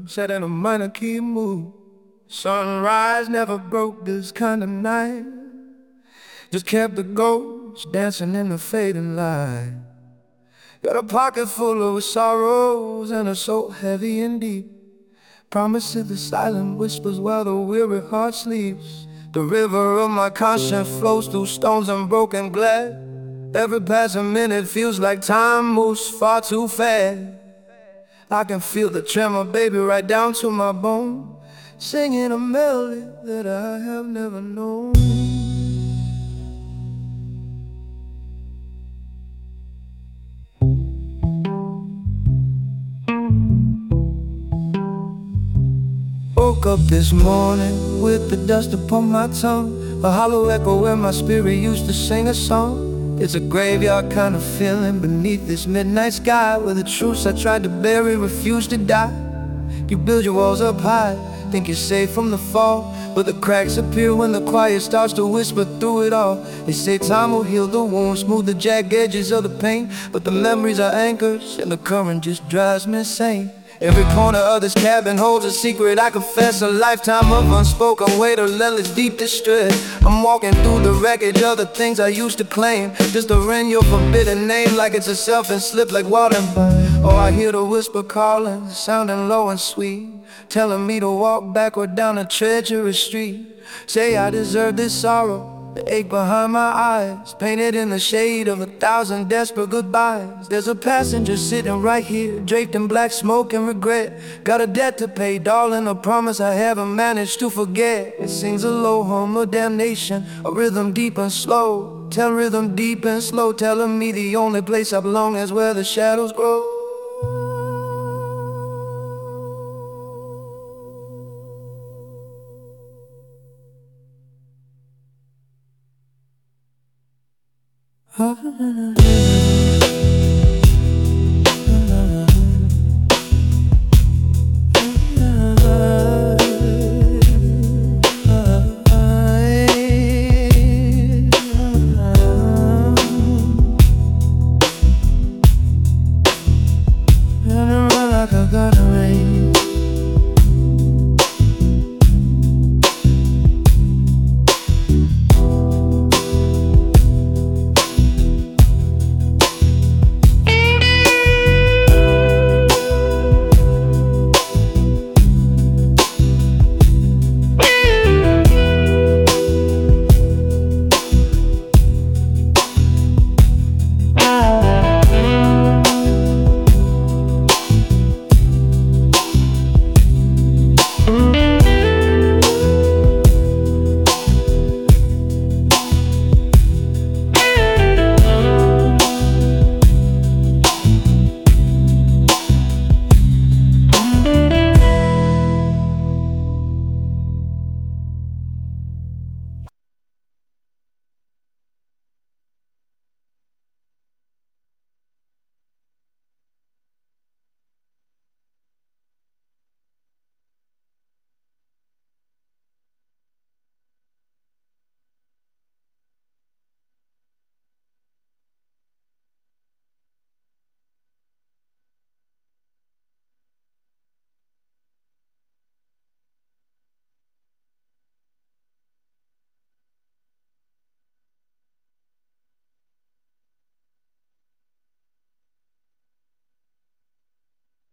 set in a minor key mood. Sunrise never broke this kind of night, just kept the ghosts dancing in the fading light. Got a pocket full of sorrows and a soul heavy and deep. Promises the silent whispers while the weary heart sleeps. The river of my conscience flows through stones and broken glass. Every passing minute feels like time moves far too fast. I can feel the tremor, baby, right down to my bone, singing a melody that I have never known. Woke up this morning with the dust upon my tongue, a hollow echo where my spirit used to sing a song. It's a graveyard kind of feeling beneath this midnight sky, where the truths I tried to bury refuse to die. You build your walls up high, think you're safe from the fall, but the cracks appear when the quiet starts to whisper through it all. They say time will heal the wounds, smooth the jagged edges of the pain, but the memories are anchors and the current just drives me insane. Every corner of this cabin holds a secret I confess, a lifetime of unspoken weight or relentless deep distress. I'm walking through the wreckage of the things I used to claim, just to ring your forbidden name like it's a self and slip like water. Oh, I hear the whisper calling, sounding low and sweet, telling me to walk backward down a treacherous street. Say I deserve this sorrow, the ache behind my eyes, painted in the shade of 1,000 desperate goodbyes. There's a passenger sitting right here, draped in black smoke and regret. Got a debt to pay, darling, a promise I haven't managed to forget. It sings a low hum of damnation, a rhythm deep and slow. Tell rhythm deep and slow, telling me the only place I belong is where the shadows grow. Ah.